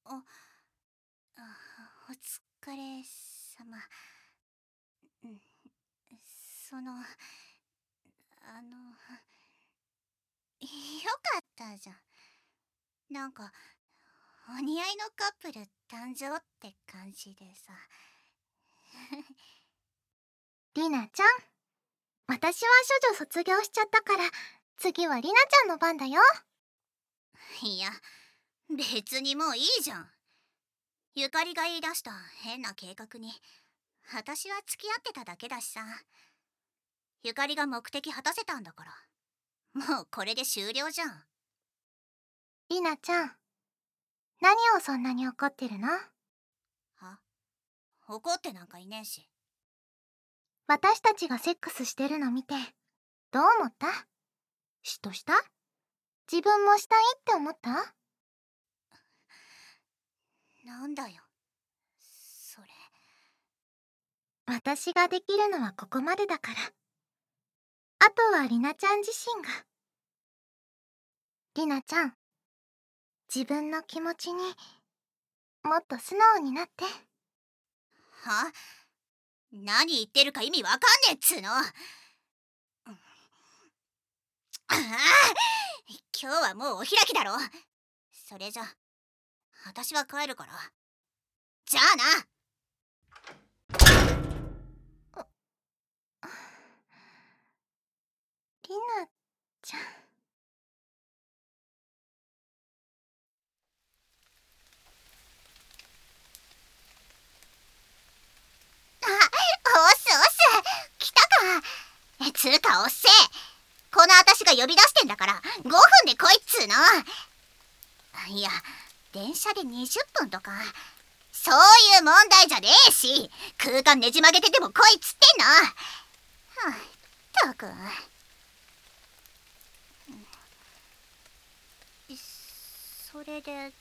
お疲れ様。よかったじゃん。なんか、お似合いのカップル誕生って感じでさ。 りなちゃん、私は処女卒業しちゃったから、次はりなちゃんの番だよ。 いや、別にもういいじゃん。ゆかりが言い出した変な計画に、私は付き合ってただけだしさ。ゆかりが目的果たせたんだから、もうこれで終了じゃん。 りなちゃん、何をそんなに怒ってるの？ 怒ってなんかいねえし。 私たちがセックスしてるの見て、どう思った？嫉妬した？自分もしたいって思った？ なんだよ、それ。 私ができるのはここまでだから。あとはりなちゃん自身が。りなちゃん、自分の気持ちにもっと素直になって。 何言ってるか意味わかんねえっつうの。今日はもうお開きだろ。それじゃ私は帰るから。じゃあな。 りなちゃん。 おっすおっす、来たか。つうかおっせえ、この私が呼び出してんだから5分で来いっつうの。いや、電車で20分とかそういう問題じゃねえし、空間ねじ曲げてでも来いっつってんの。ったく。それで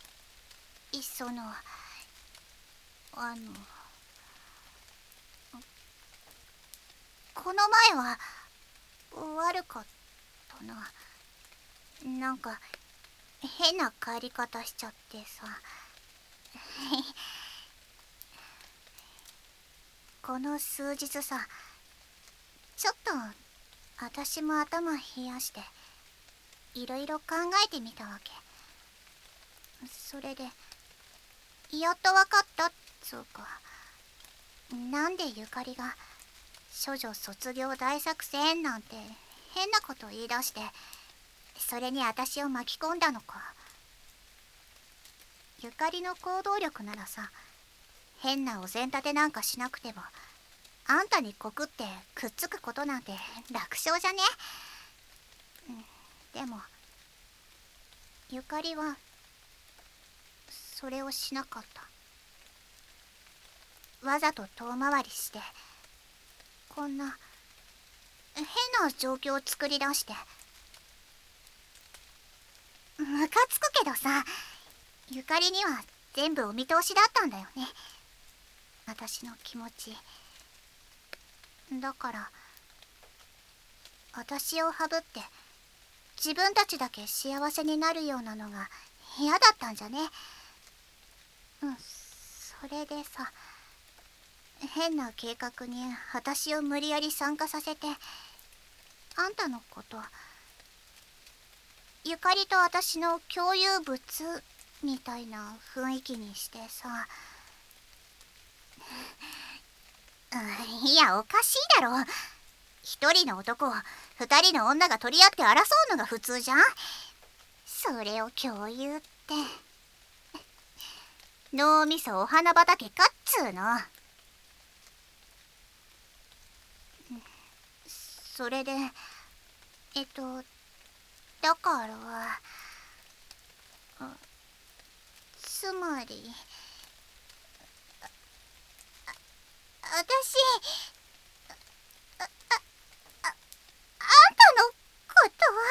この前は悪かったな。なんか変な帰り方しちゃってさ。この数日さ、ちょっと私も頭冷やしていろいろ考えてみたわけ。それでやっとわかったっつうか、なんでゆかりが処女卒業大作戦なんて変なこと言い出して、それに私を巻き込んだのか。ゆかりの行動力ならさ、変なお膳立てなんかしなくてもあんたに告ってくっつくことなんて楽勝じゃね。でもゆかりはそれをしなかった。わざと遠回りしてこんな変な状況を作り出して。ムカつくけどさ、ゆかりには全部お見通しだったんだよね、私の気持ち。だから私をハブって自分たちだけ幸せになるようなのが嫌だったんじゃね。それでさ、変な計画に私を無理やり参加させて、あんたのことゆかりと私の共有物みたいな雰囲気にしてさ。いや、おかしいだろ。一人の男を二人の女が取り合って争うのが普通じゃん。それを共有って脳みそお花畑かっつーの。それでだからつまり私あんたのことは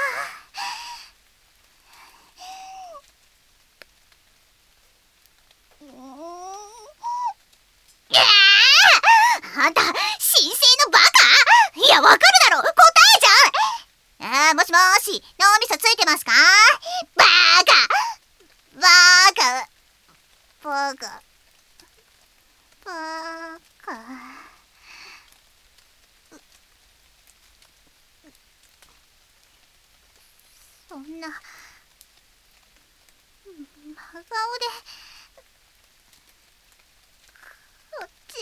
あんた神聖のバカ。いや、わかるだろ、答えじゃん。もしもーし、脳みそついてますか？バーカバーカ。 バカバカ。そんな真顔でこっち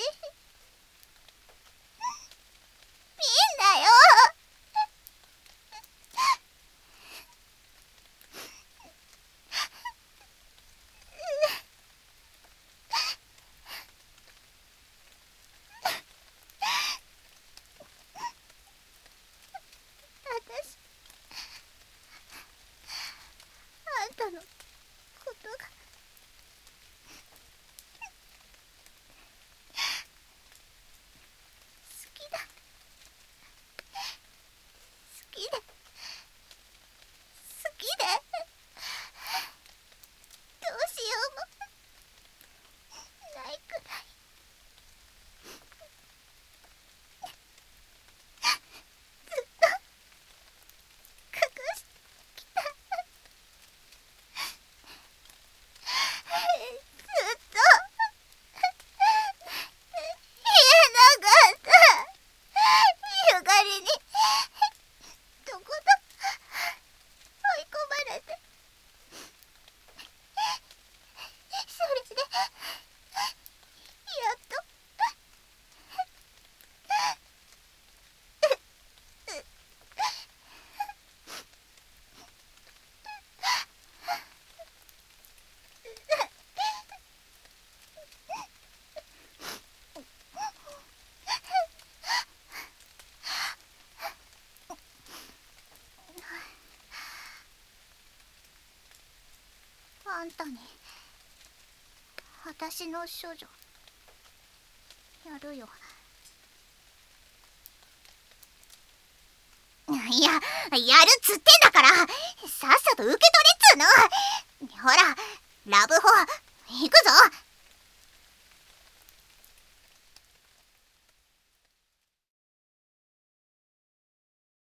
見んなよ。私あんたのことが好きだ。好きで好きでどうしようもないくらい。ずっと隠してきた。ずっと言えなかった。ゆかりにどこと追い込まれて、それでやっとあんたに私の処女やるよ。いや、やるっつってんだからさっさと受け取れっつうの。ほらラブホ行くぞ。